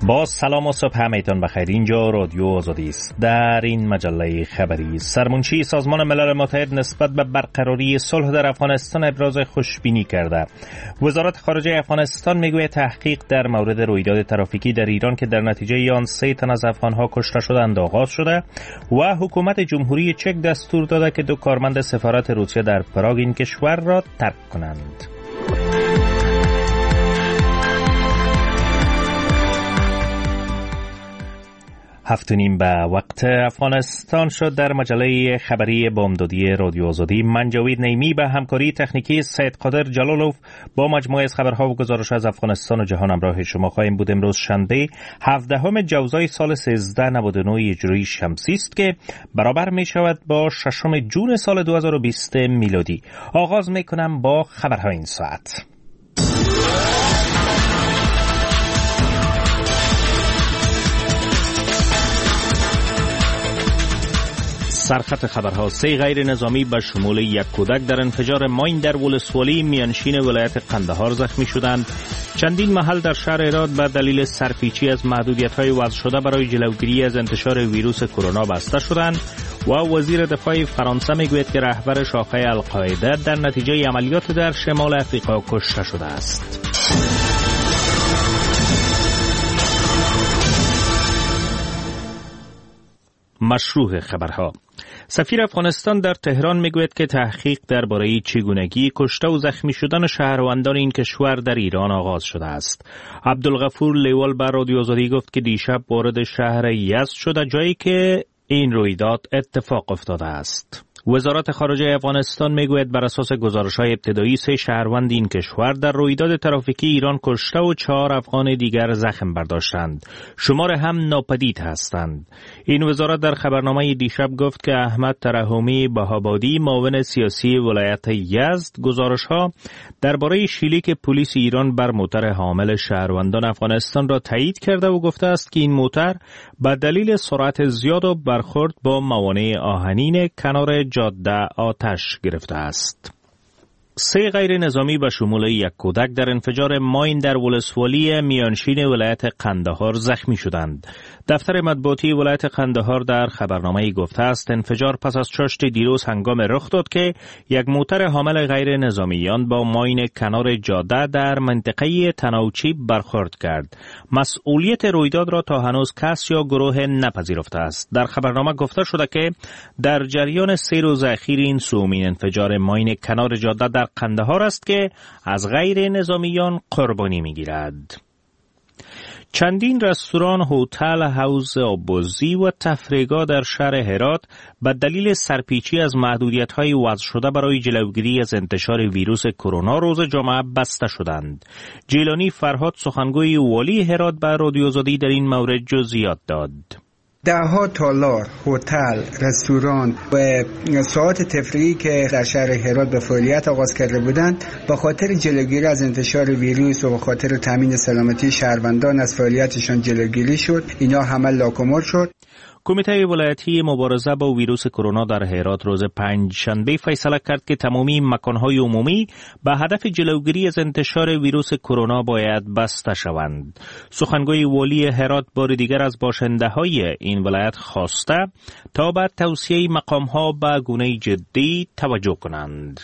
با سلام و صبح همگیتان بخیر. اینجا رادیو آزادی است. در این مجله خبری سرمنشی سازمان ملل متحد نسبت به برقراری صلح در افغانستان ابراز خوشبینی کرده. وزارت خارجه افغانستان میگوید تحقیق در مورد رویداد ترافیکی در ایران که در نتیجه آن 3 تن از افغانها کشته شدند آغاز شده و حکومت جمهوری چک دستور داده که 2 کارمند سفارت روسیه در پراگ این کشور را ترک کنند. 7:30 به وقت افغانستان شد. در مجله خبری بامدادی رادیو آزادی من جاوید نیمی به همکاری تکنیکی سید قادر جلالوف با مجموعه از خبرها و گزارش از افغانستان و جهان همراه شما خواهیم بود. امروز شنبه 17 جوزای سال 1399 هجری شمسی است که برابر می شود با 6 جون سال 2020 میلادی. آغاز می کنم با خبرهای این ساعت. سرخط خبرها: 3 غیر نظامی به شمول 1 کودک در انفجار ماین در ولسوالی میانشین ولایت قندهار زخمی شدند. چندین محل در شهر هرات به دلیل سرپیچی از محدودیت‌های وضع شده برای جلوگیری از انتشار ویروس کرونا بسته شدند و وزیر دفاع فرانسه میگوید که رهبر شاخه القاعده در نتیجه عملیات در شمال افریقا کشته شده است. مشروع خبرها: سفیر افغانستان در تهران میگوید که تحقیق درباره چگونگی کشته و زخمی شدن شهروندان این کشور در ایران آغاز شده است. عبدالغفور لیوال بر رادیو آزادی گفت که دیشب وارد شهر یزد شده، جایی که این رویداد اتفاق افتاده است. وزارت خارجه افغانستان میگوید بر اساس گزارش‌های ابتدایی 3 شهروند این کشور در رویداد ترافیکی ایران کشته و 4 افغان دیگر زخم برداشتند. شمار هم ناپدید هستند. این وزارت در خبرنامه دیشب گفت که احمد ترحمی بهابادی، معاون سیاسی ولایت یزد، گزارش‌ها درباره شلیک پلیس ایران بر موتر حامل شهروندان افغانستان را تایید کرده و گفته است که این موتر به دلیل سرعت زیاد و برخورد با موانع آهنین کنار جاده آتش گرفته است. 3 غیر نظامی به شمول 1 کودک در انفجار ماین در ولسوالی میانشین ولایت قندهار زخمی شدند. دفتر مطبوعاتی ولایت قندهار در خبرنامه‌ای گفته است انفجار پس از چاشت دیروز هنگام رخ داد که یک موتر حامل غیر نظامیان با ماین کنار جاده در منطقه تناوچی برخورد کرد. مسئولیت رویداد را تا هنوز کس یا گروه نپذیرفته است. در خبرنامه گفته شده که در جریان 3 روز اخیر این سومین انفجار ماین کنار جاده در قندهار است که از غیر نظامیان قربانی می‌گیرد. چندین رستوران، هتل، حوض آب‌بازی و تفریحگاه در شهر هرات به دلیل سرپیچی از محدودیت‌های وضع شده برای جلوگیری از انتشار ویروس کرونا روز جمعه بسته شدند. جیلانی فرهاد، سخنگوی والی هرات، به رادیو آزادی در این مورد جزئیات داد. 10 تالار، هتل، رستوران و ساعات تفریحی که در شهر هرات به فعالیت آغاز کرده بودند به خاطر جلوگیری از انتشار ویروس و به خاطر تامین سلامتی شهروندان از فعالیتشان جلوگیری شد. اینا همه لاکمور شد. کمیته ولایتی مبارزه با ویروس کرونا در هرات روز 5 شنبه فیصله کرد که تمامی مکانهای عمومی به هدف جلوگیری از انتشار ویروس کرونا باید بسته شوند. سخنگوی والی هرات بار دیگر از باشنده‌های این ولایت خواسته تا به توسعه مقام‌ها به گونه جدی توجه کنند.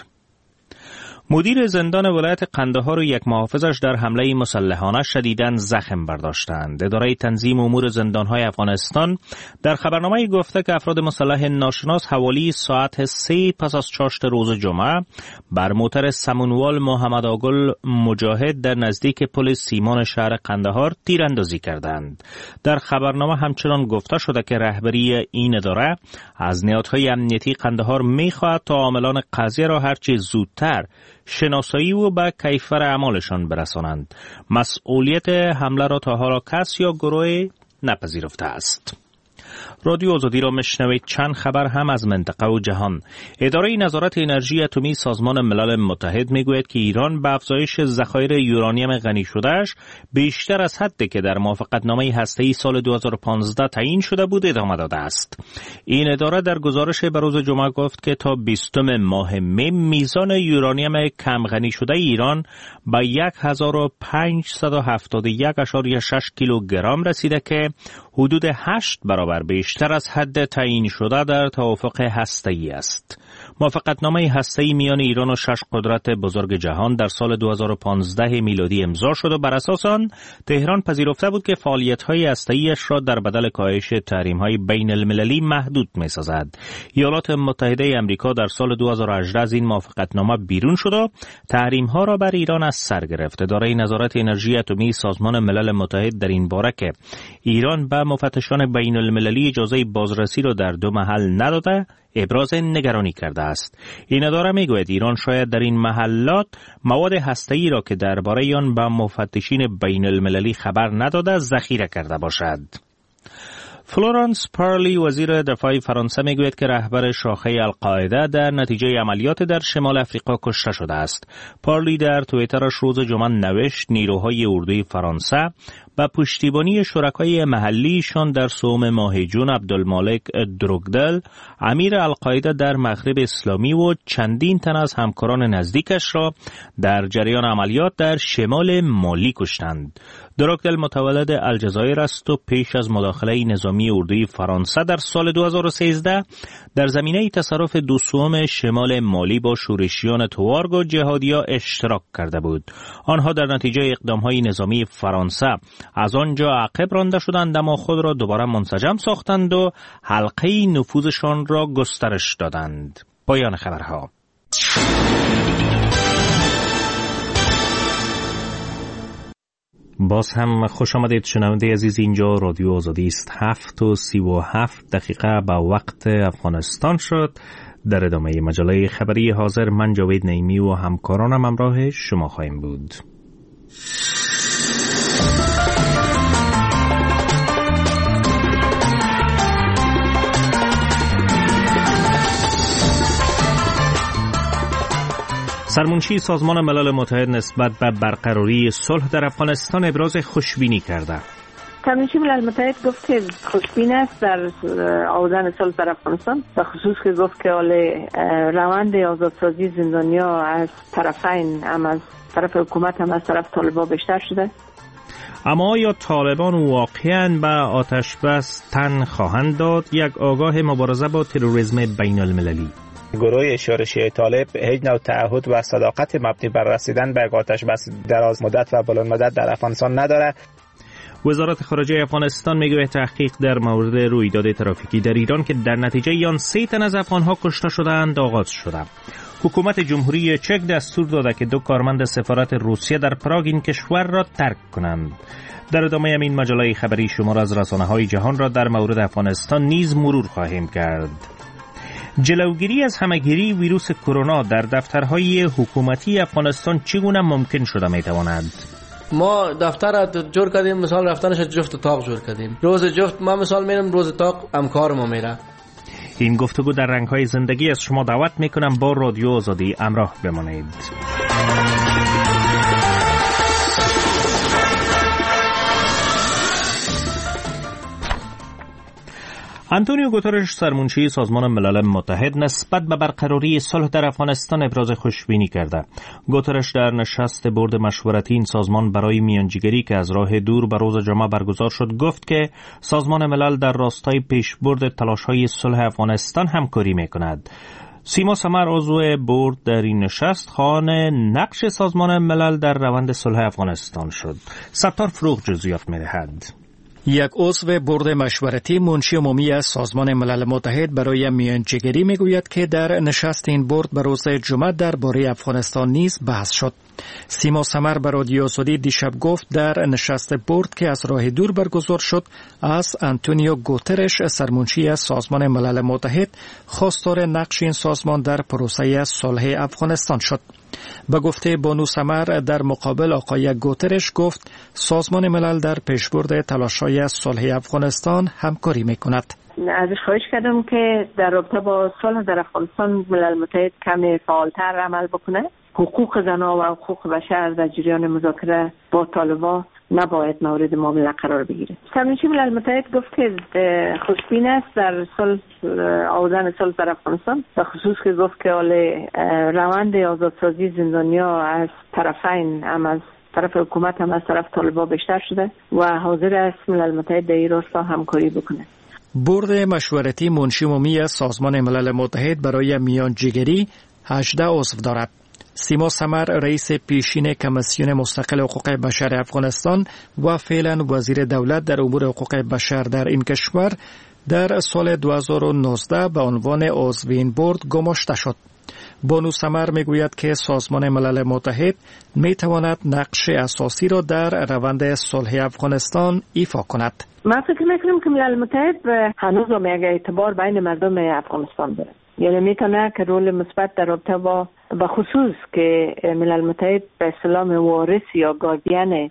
مدیر زندان ولایت قندهار و 1 محافظش در حمله مسلحانه شدیداً زخم برداشتند. اداره تنظیم امور زندان‌های افغانستان در خبرنامه‌ای گفته که افراد مسلح ناشناس حوالی ساعت 3 پس از چاشت روز جمعه بر موتر سمنوال محمد آگل مجاهد در نزدیک پل سیمان شهر قندهار تیراندازی کردند. در خبرنامه همچنان گفته شده که رهبری این اداره از نهادهای امنیتی قندهار می‌خواهد تا عاملان قضیه را هرچه زودتر شناسایی و به کیفر اعمالشان برسانند. مسئولیت حمله را تا حالا کس یا گروه نپذیرفته است. رادیو آزادی را میشنوید. چند خبر هم از منطقه و جهان. اداره نظارت انرژی اتمی سازمان ملل متحد میگوید که ایران به افزایش ذخایر یورانیم غنی شدهش بیشتر از حدی که در موافقتنامه هسته‌ای سال 2015 تعیین شده بود ادامه داده است. این اداره در گزارش به روز جمعه گفت که تا 20 ماه می میزان یورانیم کم غنی شده ایران به 1571.6 کیلوگرم رسیده که حدود 8 برابر بیشتر از حد تعیین شده در توافق هسته‌ای است. موافقتنامه هسته‌ای میان ایران و 6 قدرت بزرگ جهان در سال 2015 میلادی امضا شد و بر اساس آن تهران پذیرفته بود که فعالیت‌های هسته‌ایش را در بدل کاهش تحریم‌های بین المللی محدود می‌سازد. ایالات متحده آمریکا در سال 2018 از این موافقتنامه بیرون شد و تحریم‌ها را بر ایران از سر گرفت. اداره نظارت انرژی اتمی سازمان ملل متحد در این باره که ایران به مفتشان بین المللی اجازه بازرسی را در 2 محل نداده ابراز نگرانی کرده است. این اداره میگوید ایران شاید در این محلات مواد هسته‌ای را که درباره آن به مفتشین بین المللی خبر نداده ذخیره کرده باشد. فلورانس پارلی وزیر دفاع فرانسه میگوید که رهبر شاخه القاعده در نتیجه عملیات در شمال افریقا کشته شده است. پارلی در توییترش روز جمعه نوشت نیروهای اردوی فرانسه با پشتیبانی شرکای محلیشان در سوم ماه جون عبدالمالک دروگدل امیر القاعده در مغرب اسلامی و چندین تن از همکاران نزدیکش را در جریان عملیات در شمال مالی کشتند. دروگدل متولد الجزایر است و پیش از مداخله نظامی اردوی فرانسه در سال 2013 در زمینه تصرف دوسوم شمال مالی با شورشیان توارگ و جهادیا اشتراک کرده بود. آنها در نتیجه اقدامهای نظامی فرانسه از آنجا عقب رانده شدند اما خود را دوباره منسجم ساختند و حلقه نفوذشان را گسترش دادند. پایان خبرها. باز هم خوش آمدید شنونده عزیز. اینجا رادیو آزادی است. 7:37 به وقت افغانستان شد. در ادامه مجله خبری حاضر من جاوید نعیمی و همکارانم همراه شما خواهیم بود. سرمنشی سازمان ملل متحد نسبت به برقراری صلح در افغانستان ابراز خوشبینی کرده. سرمنشی ملل متحد گفت که خوشبین است در آوردن صلح در افغانستان، به خصوص که گفت که روند آزادسازی زندانیا از طرفین، هم از طرف حکومت هم از طرف طالبان بیشتر شده. اما آیا طالبان واقعاً به آتش بس تن خواهند داد؟ یک آگاه مبارزه با تروریسم بین المللی. گروه شورشی طالب هیچ نوع تعهد و صداقت مبنی بر رسیدن به آتش بس دراز مدت و بلند مدت در افغانستان نداره. وزارت خارجه افغانستان میگوید تحقیق در مورد رویداد ترافیکی در ایران که در نتیجه آن 3 تن از افغانها کشته شدند آغاز شده. حکومت جمهوری چک دستور داده که 2 کارمند سفارت روسیه در پراگ این کشور را ترک کنند. در ادامه این مجله خبری شمار از رسانه‌های جهان را در مورد افغانستان نیز مرور خواهیم کرد. جلوگیری از همه‌گیری ویروس کرونا در دفترهای حکومتی افغانستان چگونه ممکن شده میتواند؟ ما دفتر را جور کردیم، مثال رفتنش جفت اتاق جور کردیم. روز جفت ما مثال میرم، روز اتاق همکار ما میره. این گفتگو در رنگ‌های زندگی از شما دعوت میکنم با رادیو آزادی همراه بمانید. آنتونیو گوترش سرمنشی سازمان ملل متحد نسبت به برقراری صلح در افغانستان ابراز خوشبینی کرده. گوترش در نشست بورد مشورتی این سازمان برای میانجیگری که از راه دور به روز جمعه برگزار شد گفت که سازمان ملل در راستای پیشبرد تلاش‌های صلح افغانستان همکاری می‌کند. سیما سمر عضو بورد در این نشست خوان نقش سازمان ملل در روند صلح افغانستان شد. ستار فروغ جزئیات می‌دهد. یک عضو بورد مشورتی منشی عمومی از سازمان ملل متحد برای میانجیگری میگوید که در نشست این بورد به روز جمعه درباره افغانستان نیز بحث شد. سیما سمر به رادیو آزادی دیشب گفت در نشست بورد که از راه دور برگزار شد از آنتونیو گوترش سرمنشی از سازمان ملل متحد خواستار نقش این سازمان در پروسه صلح افغانستان شد. به گفته بانو سمر در مقابل آقای گوترش گفت سازمان ملل در پیشبرد تلاش‌های صلح افغانستان همکاری می‌کند. ازش خواهش کردم که در رابطه با صلح در افغانستان ملل متحد کمی فعالتر عمل بکنه. حقوق زنان و حقوق بشر در جریان مذاکره با طالبان نباید مورد معامله قرار بگیره. سرمنشی ملل متحد گفت که خوشبین است در صلح آوردن صلح در افغانستان، به خصوص که گفت که روند آزادسازی زندانیا از طرفین، هم از طرف حکومت هم از طرف طالبان بیشتر شده و حاضر است ملل متحد در این راستا همکاری بکنه. بورد مشورتی منشی عمومی سازمان ملل متحد برای میانجیگری 18 عضو دارد. سیما سمر رئیس پیشین کمیسیون مستقل حقوق بشر افغانستان و فعلا وزیر دولت در امور حقوق بشر در این کشور در سال 2019 به عنوان عضو این بورد گماشته شد. بانو سمر میگوید که سازمان ملل متحد میتواند نقش اساسی را در روند صلح افغانستان ایفا کند. من فکر میکنم که ملل متحد هنوز هم یک اعتبار بین مردم افغانستان داره، یعنی میتونه که رول مثبت در رابطه با خصوص که ملل متحد به اصطلاح وارث یا گاردین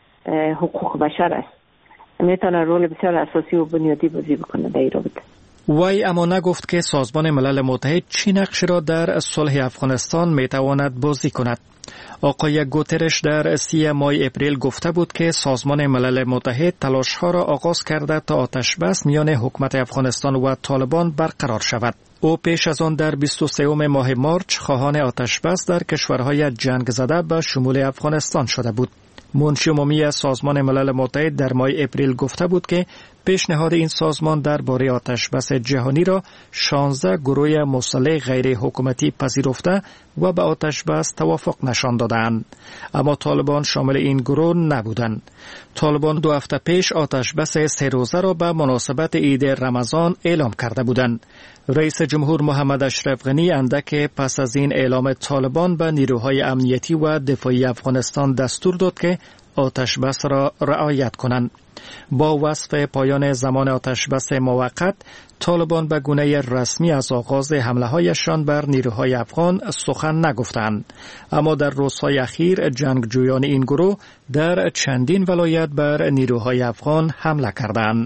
حقوق بشر است، میتونه رول بسیار اساسی و بنیادی بازی بکنه در این رابطه. وی اما نگفت که سازمان ملل متحد چه نقشی را در صلح افغانستان میتواند بازی کند. آقای گوترش در 3 ماه اپریل گفته بود که سازمان ملل متحد تلاش‌ها را آغاز کرده تا آتش‌بس میان حکومت افغانستان و طالبان برقرار شود. او پیش از آن در 23 ماه مارچ خواهان آتش‌بس در کشورهای جنگ زده به شمول افغانستان شده بود. منشی عمومی سازمان ملل متحد در ماه اپریل گفته بود که پیشنهاد این سازمان درباره آتش‌بس جهانی را 16 گروه مسلح غیر حکومتی پذیرفته و به آتش‌بس توافق نشان دادند، اما طالبان شامل این گروه نبودند. طالبان 2 هفته پیش آتش‌بس 3 روزه را به مناسبت عید رمضان اعلام کرده بودند. رئیس جمهور محمد اشرف غنی اندک پس از این اعلام طالبان به نیروهای امنیتی و دفاعی افغانستان دستور داد که آتش‌بس را رعایت کنند. با وصف پایان زمان آتش‌بس موقت، طالبان به گونه رسمی از آغاز حمله‌هایشان بر نیروهای افغان سخن نگفتند، اما در روزهای اخیر جنگجویان این گروه در چندین ولایت بر نیروهای افغان حمله کردند.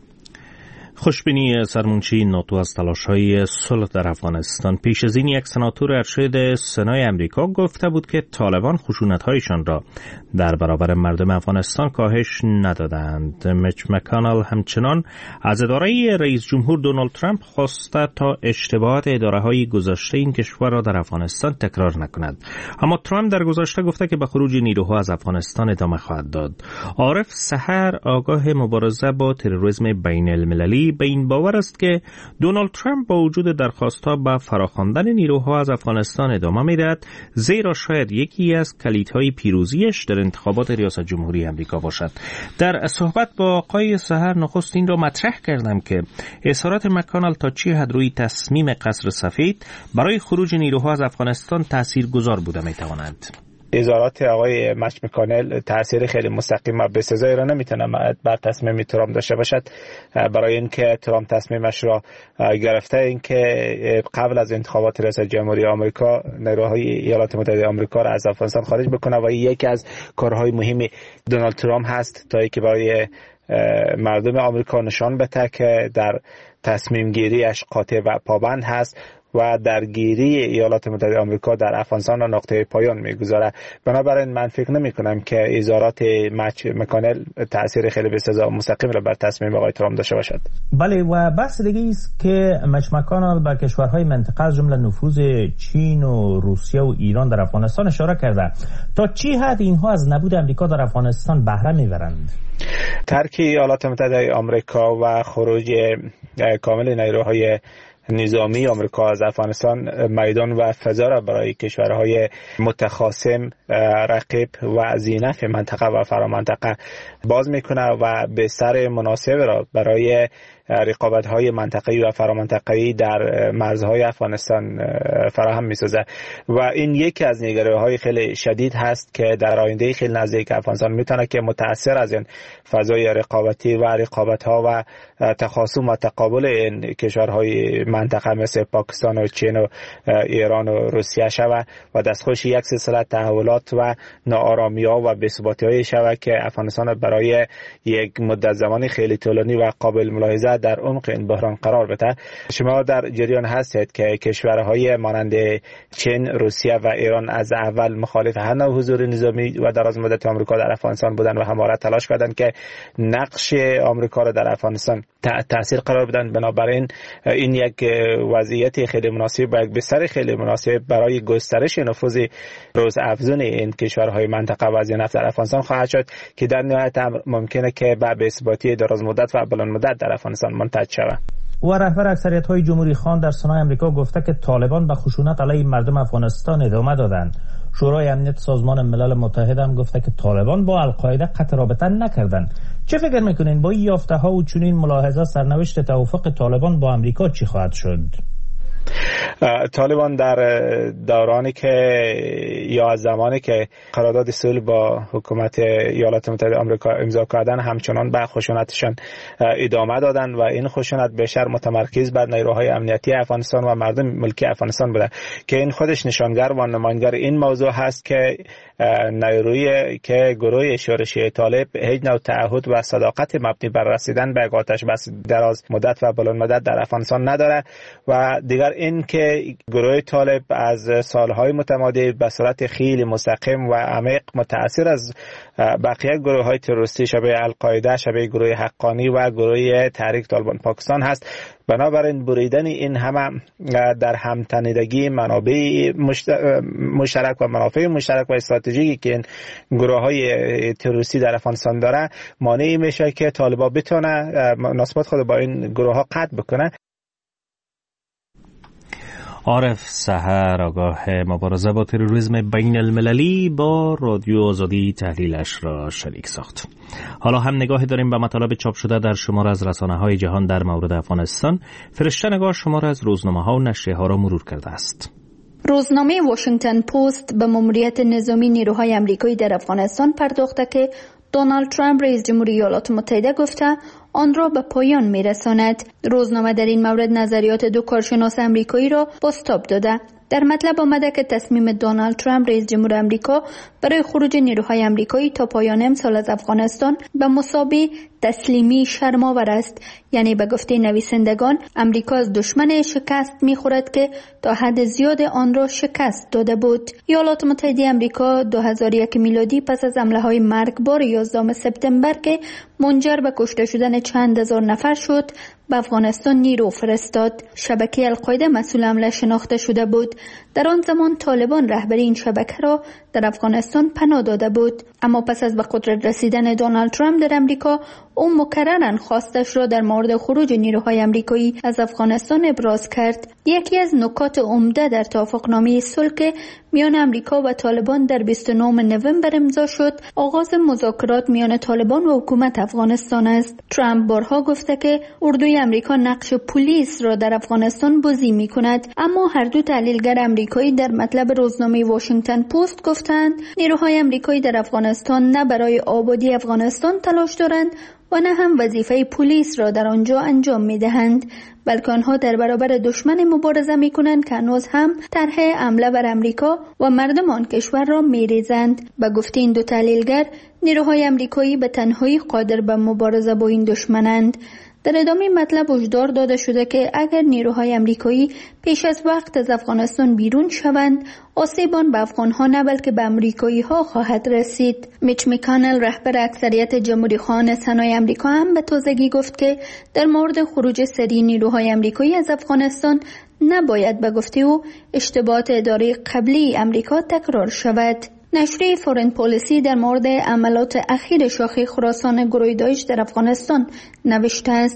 خوشبینی سرمنشی ناتو از تلاش‌های صلح در افغانستان. پیش از این یک سناتور ارشد سنای امریکا گفته بود که طالبان خشونت‌هایشان را در برابر مردم افغانستان کاهش ندادند. میچ مکانل همچنان از اداره رئیس جمهور دونالد ترامپ خواسته تا اشتباهات اداره‌های گذشته این کشور را در افغانستان تکرار نکند. اما ترامپ در گذشته گفته که به خروج نیروها از افغانستان ادامه خواهد داد. عارف سحر آگاه مبارزه با تروریسم بین‌المللی به این باور است که دونالد ترامپ با وجود درخواست‌ها به فراخواندن نیروها از افغانستان ادامه می‌دهد، زیرا شاید یکی از کلیدهای پیروزیش در انتخابات ریاست جمهوری امریکا باشد. در صحبت با آقای سحر نخست این را مطرح کردم که اظهارات مکانل تا چه حد روی تصمیم قصر سفید برای خروج نیروها از افغانستان تاثیرگذار بوده می‌تواند. اظهارات آقای مچ مکانل تاثیر خیلی مستقیم و بسزایی را نمیتونه بر تصمیم ترامپ داشته باشد، برای اینکه ترامپ تصمیمش را گرفته اینکه قبل از انتخابات ریاست جمهوری آمریکا نیروهای ایالات متحده آمریکا را از افغانستان خارج بکنه و یکی از کارهای مهم دونالد ترامپ هست تا اینکه برای مردم آمریکا نشان بده که در تصمیم گیریش قاطع و پابند هست و درگیری ایالات متحده آمریکا در افغانستان را نقطه پایان میگذاره. بنابراین من فکر نمی کنم که اظهارات مچ مکانل تاثیر خیلی بسزا مستقیم را بر تصمیم آقای ترامپ داشته باشد. بله، و بحث دیگه است که مچ مکانل به کشورهای منطقه از جمله نفوذ چین و روسیه و ایران در افغانستان اشاره کرده. تا چی حد اینها از نبود امریکا در افغانستان بهره میبرند؟ ترک ایالات متحده آمریکا و خروج کامل نیروهای نظامی آمریکا از افغانستان میدان و فضا را برای کشورهای متخاصم، رقیب و ذی‌نفع منطقه و فرامنطقه باز میکنه و بستر مناسب را برای رقابت‌های منطقه‌ای و فرامنطقه‌ای در مرزهای افغانستان فراهم می‌سازه و این یکی از نگرانی‌های خیلی شدید هست که در آینده خیلی نزدیک افغانستان میتونه که متأثر از این فضای رقابتی و رقابت‌ها و تخاصم و تقابل این کشورهای منطقه مثل پاکستان و چین و ایران و روسیه شود و دستخوش یک سلسله تحولات و ناآرامی‌ها و بی‌ثباتی‌های شود که افغانستان برای یک مدت زمانی خیلی طولانی و قابل ملاحظه در عمق این بحران قرار بده. شما در جریان هستید که کشورهای مانند چین، روسیه و ایران از اول مخالف هر نوع حضور نظامی و دراز مدت آمریکا در افغانستان بودند و همواره تلاش کردند که نقش آمریکا را در افغانستان تأثیر قرار بدن. بنابراین این یک وضعیت خیلی مناسب و یک بستر خیلی مناسب برای گسترش نفوذ روز افزون این کشورهای منطقه و از نفت در افغانستان خواهد شد که در نهایت ممکنه که به بی‌ثباتی دراز مدت و بلند مدت در افغانستان منتج شود. و رهبر اکثریت‌های جمهوری خواه در سنای آمریکا گفته که طالبان به خشونت علیه مردم افغانستان ادامه دادند. شورای امنیت سازمان ملل متحد هم گفته که طالبان با القاعده قطع رابطه نکردند. چه فکر میکنین با این یافته‌ها و چنین ملاحظه سرنوشت توافق طالبان با آمریکا چی خواهد شد؟ طالبان در دورانی که یا از زمانی که قرارداد صلح با حکومت ایالات متحده آمریکا امضا کردن همچنان به خشونتشان ادامه دادن و این خشونت بیشتر متمرکز بر نیروهای امنیتی افغانستان و مردم ملکی افغانستان بوده که این خودش نشانگر و نمایانگر این موضوع هست که نیروی که گروه شورشی طالب هیچ نوع تعهد و صداقت مبنی بر رسیدن به آتش بس دراز مدت و بلند مدت در افغانستان نداره و دیگر این که گروه طالب از سالهای متمادی به صورت خیلی مستقیم و عمیق متأثر از بقیه گروه‌های تروریستی شبیه القاعده، شبیه گروه حقانی و گروه تحریک طالبان پاکستان هست. بنابراین بریدن این همه در همتنیدگی منابع مشترک و منافع مشترک و استراتژیکی که این گروه‌های تروریستی در افغانستان داره مانع میشه که طالبان بتونه مناسبات خود با این گروه‌ها قطع بکنه. عارف سحر آگاه مبارزه با تروریسم بین المللی با رادیو آزادی تحلیلش را شریک ساخت. حالا هم نگاهی داریم به مطالب چاپ شده در شمار از رسانه‌های جهان در مورد افغانستان. فرشته نگار شمار از روزنامه‌ها و نشریه‌ها را مرور کرده است. روزنامه واشنگتن پست به ماموریت نظامی نیروهای آمریکایی در افغانستان پرداخته که دونالد ترامپ رئیس جمهوری ایالات متحده گفته آن را به پایان می‌رساند. روزنامه در این مورد نظریات دو کارشناس آمریکایی را بازتاب داده. در مطلب آمده که تصمیم دونالد ترامپ رئیس جمهور آمریکا برای خروج نیروهای آمریکایی تا پایان امسال از افغانستان به مثابه تسلیمی شرم‌آور است. یعنی به گفته نویسندگان آمریکا از دشمن شکست می‌خورد که تا حد زیاد آن را شکست داده بود. ایالات متحده آمریکا 2001 میلادی پس از حمله‌های مرگبار 11 سپتامبر که منجر به کشته شدن چند هزار نفر شد به افغانستان نیرو فرستاد. شبکه القاعده مسئول حمله شناخته شده بود. در آن زمان طالبان رهبری این شبکه را در افغانستان پناه داده بود. اما پس از به قدرت رسیدن دونالد ترامپ در آمریکا او مکرراً خواستش را در مورد خروج نیروهای آمریکایی از افغانستان ابراز کرد. یکی از نکات عمده در توافقنامه صلح که میان آمریکا و طالبان در 29 نوامبر امضا شد آغاز مذاکرات میان طالبان و حکومت افغانستان است. ترامپ بارها گفته که اردوی آمریکا نقش پلیس را در افغانستان بازی می‌کند، اما هر دو تحلیلگر آمریکایی در مطلب روزنامه واشنگتن پست گفتند نیروهای آمریکایی در افغانستان نه برای آبادی افغانستان تلاش دارند و نه هم وظیفه پلیس را در آنجا انجام می‌دهند، بلکه آنها در برابر دشمن مبارزه می‌کنند که هنوز هم طرح حمله بر آمریکا و مردم آن کشور را می‌ریزند. به گفته این دو تحلیلگر نیروهای آمریکایی به تنهایی قادر به مبارزه با این دشمنند. در ادامه مطلب هشدار داده شده که اگر نیروهای آمریکایی پیش از وقت از افغانستان بیرون شوند آسیب آن به افغانها نه بلکه به آمریکایی‌ها خواهد رسید. میچ مکانل رهبر اکثریت جمهوری خواهان سنای آمریکا هم به تازگی گفت که در مورد خروج سریع نیروهای آمریکایی از افغانستان نباید به گفته او اشتباهات اداره قبلی آمریکا تکرار شود. نشریه فورن پالیسی در مورد عملات اخیر شاخه خراسان گروه داعش در افغانستان نوشته است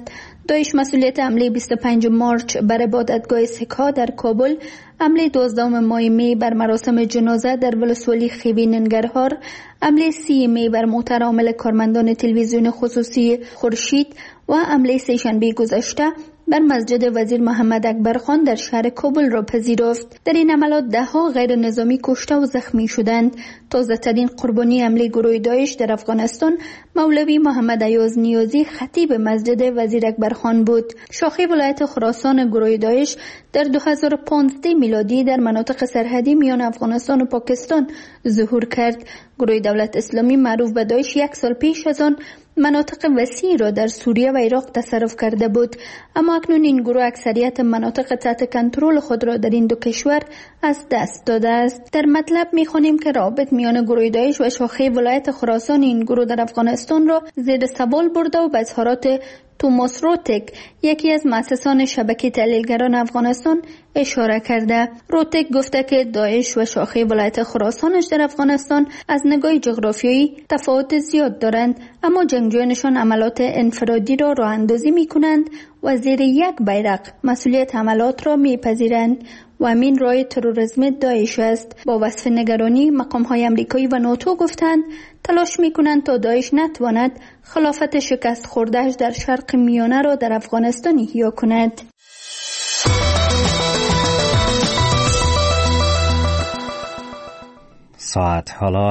داعش مسئولیت حمله 25 مارچ بر عبادتگاه سکها در کابل، حمله 12 ماه می بر مراسم جنازه در ولسوالی خیبی ننگرهار، حمله 30 می بر موتر حامل کارمندان تلویزیون خصوصی خورشید و حمله سه‌شنبه گذشته بر مسجد وزیر محمد اکبر خان در شهر کابل را پذیرفت. در این عملات ده‌ها غیر نظامی کشته و زخمی شدند. تازه ترین قربانی حمله گروه داعش در افغانستان مولوی محمد ایاز نیازی خطیب مسجد وزیر اکبر خان بود. شاخه ولایت خراسان گروه داعش در 2015 میلادی در مناطق سرحدی میان افغانستان و پاکستان ظهور کرد. گروه دولت اسلامی معروف به داعش 1 سال پیش از آن مناطق وسیعی را در سوریه و عراق تصرف کرده بود، اما اکنون این گروه اکثریت مناطق تحت کنترل خود را در این دو کشور از دست داده است. در مطلب می‌خوانیم که رابط میان گروه داعش و شاخه ولایت خراسان این گروه در افغانستان را زیر سوال برده و به اظهارات توماس روتک، یکی از مؤسسان شبکه تحلیلگران افغانستان، اشاره کرده. روتک گفته که داعش و شاخه ولایت خراسانش در افغانستان از نگاه جغرافیایی تفاوت زیاد دارند، اما جنگجویانشان عملات انفرادی را راه اندازی می کنند و زیر یک بیرق مسئولیت عملات را می پذیرند و همین راه تروریسم داعش است. با وصف نگرانی مقام‌های آمریکایی و ناتو گفتند تلاش می‌کنند تا داعش نتواند خلافت شکست خورده‌اش در شرق میانه را در افغانستان احیا کند. ساعت حالا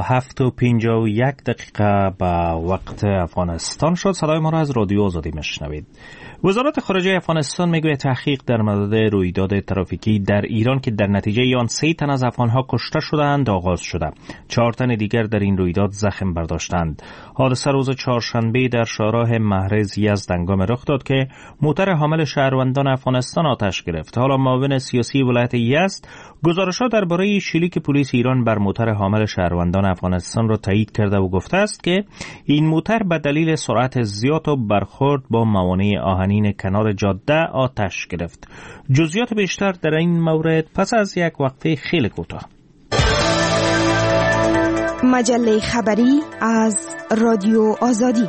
7:51 به وقت افغانستان شد. صدای ما را از رادیو آزادی میشنوید. وزارت خارجه افغانستان میگوید تحقیق در مورد رویداد ترافیکی در ایران که در نتیجه آن 3 تن از افغانها کشته شدند آغاز شده. 4 تن دیگر در این رویداد زخم برداشتند. حادثه روز چهارشنبه در شاهراه مهرز یزد هنگام رخ داد که موتر حامل شهروندان افغانستان آتش گرفت. حالا معاون سیاسی ولایت یزد گزارش‌ها درباره شلیک پلیس ایران بر موتر حامل شهروندان افغانستان را تایید کرده و گفته است که این موتر به دلیل سرعت زیاد و برخورد با موانع آهنین کنار جاده آتش گرفت. جزئیات بیشتر در این مورد پس از یک وقفه خیلی کوتاه. مجله خبری از رادیو آزادی.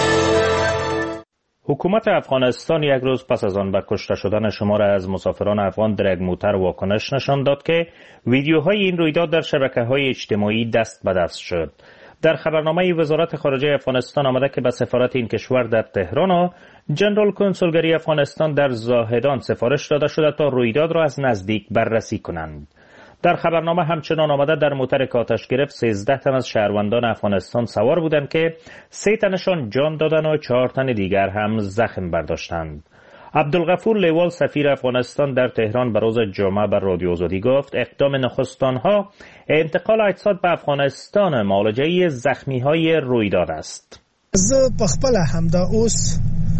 حکومت افغانستان یک روز پس از آن به کشته شدن شمار از مسافران افغان در یک موتر واکنش نشان داد که ویدیوهای این رویداد در شبکه‌های اجتماعی دست به دست شد. در خبرنامه وزارت خارجه افغانستان آمده که به سفارت این کشور در تهران و جنرال کنسولگری افغانستان در زاهدان سفارش داده شده تا رویداد را از نزدیک بررسی کنند. در خبرنامه همچنان آمده در موتر که آتش گرفت 13 تن از شهروندان افغانستان سوار بودند که 3 تنشان جان دادند و 4 تن دیگر هم زخم برداشتند. عبدالغفور لیوال سفیر افغانستان در تهران به روز جمعه بر رادیو آزادی گفت اقدام نخست آنها انتقال اجساد به افغانستان معالجه زخمی‌های رویداد است. زه په خپل همدا اوس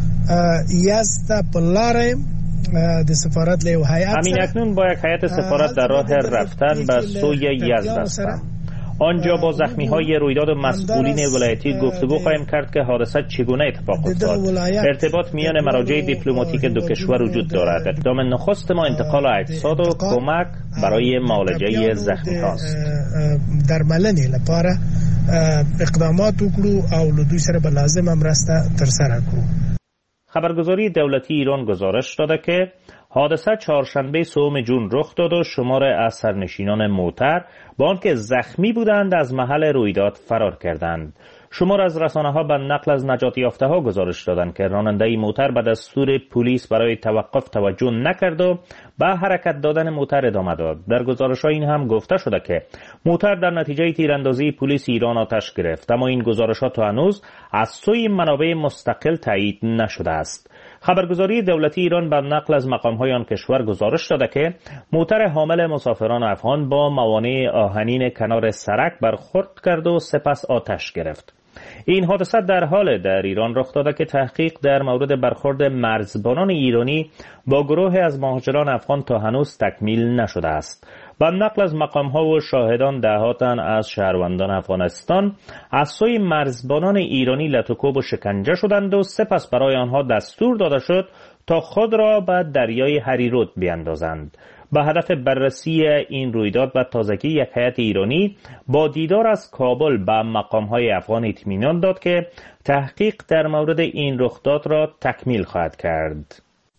یزد په لارم د سفارت له هیئت همین اکنون با یک هیئت سفارت در راه رفتن به سوی یزد هستم. آنجا با زخمی‌های رویداد و مسئولین ولایتی گفتگو خواهیم کرد که حادثه چگونه اتفاق افتاد. ارتباط میان مراجع دیپلماتیک دو کشور وجود دارد. اقدام نخست ما انتقال اجساد و کمک برای معالجه زخمی‌هاست. درملنې لپاره اقدامات وکړو او له دوی سره به لازمه مرسته ترسره کړو. خبرگزاری دولتی ایران گزارش داده که حادثه چهارشنبه 3 جون رخ داد و شمار از سرنشینان موتر با آنکه زخمی بودند از محل رویداد فرار کردند. شمار از رسانه‌ها به نقل از نجات یافته‌ها گزارش دادند که راننده موتر به دستور پلیس برای توقف توجه نکرد و به حرکت دادن موتر ادامه داد. در گزارش‌ها این هم گفته شده که موتر در نتیجه تیراندازی پلیس ایران آتش گرفت، اما این گزارش‌ها تا هنوز از سوی منابع مستقل تایید نشده است. خبرگزاری دولتی ایران به نقل از مقام‌های آن کشور گزارش داده که موتر حامل مسافران افغان با موانع آهنین کنار سرک برخورد کرد و سپس آتش گرفت. این حادثه در حال در ایران رخ داده که تحقیق در مورد برخورد مرزبانان ایرانی با گروه از مهاجران افغان تا هنوز تکمیل نشده است. با نقل از مقام‌ها و شاهدان ده‌ها تن از شهروندان افغانستان از سوی مرزبانان ایرانی لطوکوب و شکنجه شدند و سپس برای آنها دستور داده شد تا خود را به دریای هریرود بیاندازند. به هدف بررسی این رویداد و تازگی یک هیئت ایرانی با دیدار از کابل به مقام‌های افغان اطمینان داد که تحقیق در مورد این رخداد را تکمیل خواهد کرد.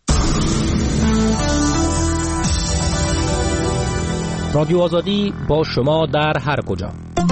رادیو آزادی با شما در هر کجا.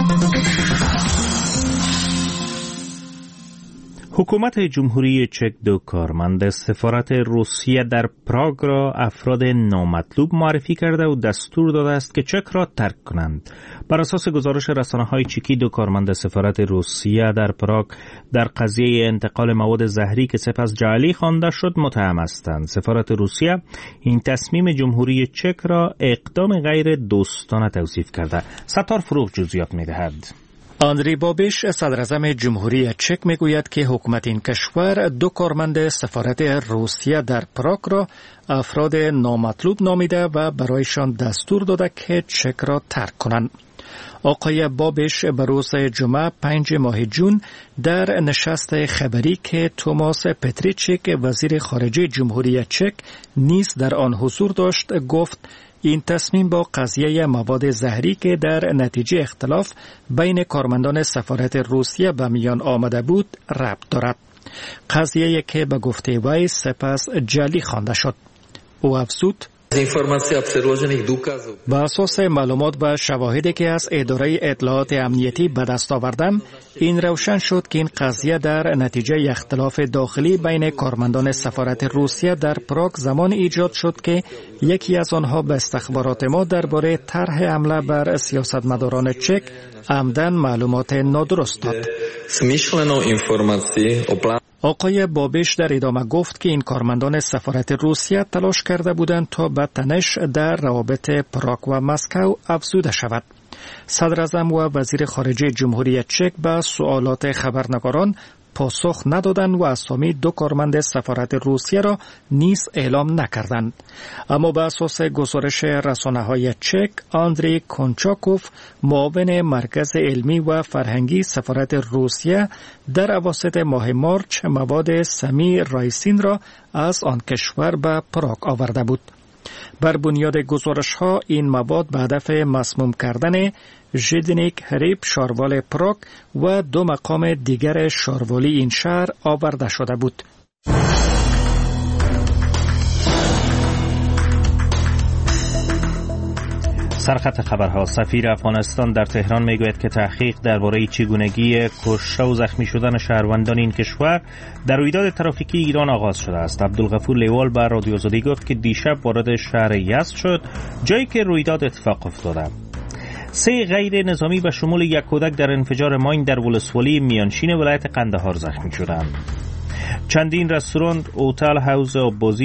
حکومت جمهوری چک 2 کارمند سفارت روسیه در پراگ را افراد نامطلوب معرفی کرده و دستور داده است که چک را ترک کنند. بر اساس گزارش رسانه‌های چکی 2 کارمند سفارت روسیه در پراگ در قضیه انتقال مواد زهری که سپس جعلی خوانده شد متهم هستند. سفارت روسیه این تصمیم جمهوری چک را اقدام غیر دوستانه توصیف کرده. ستار فروغ جزئیات می‌دهد. آندری بابیش صدراعظم جمهوری چک میگوید که حکومت این کشور 2 کارمند سفارت روسیه در پراگ را افراد نامطلوب نامیده و برایشان دستور داده که چک را ترک کنند. آقای بابیش به روز جمعه 5 ماه جون در نشست خبری که توماس پتریچیک وزیر خارجه جمهوری چک نیز در آن حضور داشت گفت این تصمیم با قضیه مواد زهری که در نتیجه اختلاف بین کارمندان سفارت روسیه به میان آمده بود ربط دارد. قضیه که به گفته وی سپس جعلی خوانده شد. او افزود با اساس معلومات و شواهدی که از اداره اطلاعات امنیتی به دست آوردم این روشن شد که این قضیه در نتیجه اختلاف داخلی بین کارمندان سفارت روسیه در پراگ زمان ایجاد شد که یکی از آنها به استخبارات ما درباره طرح حمله بر سیاستمداران چک عمدن معلومات نادرست داد. آقای بابیش در ادامه گفت که این کارمندان سفارت روسیه تلاش کرده بودند تا به تنش در روابط پراگ و مسکو افزوده شود. صدراعظم و وزیر خارجه جمهوری چک به سوالات خبرنگاران پاسخ ندادند و اسامی 2 کارمند سفارت روسیه را نیز اعلام نکردند. اما به اساس گزارش رسانه‌های چک، آندری کنچاکوف معاون مرکز علمی و فرهنگی سفارت روسیه در اواسط ماه مارچ مواد سمی رایسین را از آن کشور به پراگ آورده بود. بر بنیاد گزارش‌ها این مواد به هدف مسموم کردن ژدنیک هریب شاروال پراگ و 2 مقام دیگر شاروالی این شهر آورده شده بود. سرخط خبرها. سفیر افغانستان در تهران میگوید که تحقیق درباره چگونگی کشته و زخمی شدن شهروندان این کشور در رویداد ترافیکی ایران آغاز شده است. عبدالغفور لیوال به رادیو آزادی گفت که دیشب وارد شهر یزد شد، جایی که رویداد اتفاق افتاده. 3 غیر نظامی به شمول 1 کودک در انفجار ماین در ولسوالی میانشین ولایت قندهار زخمی شدند. چندین رستوران، هتل، حوض آب‌بازی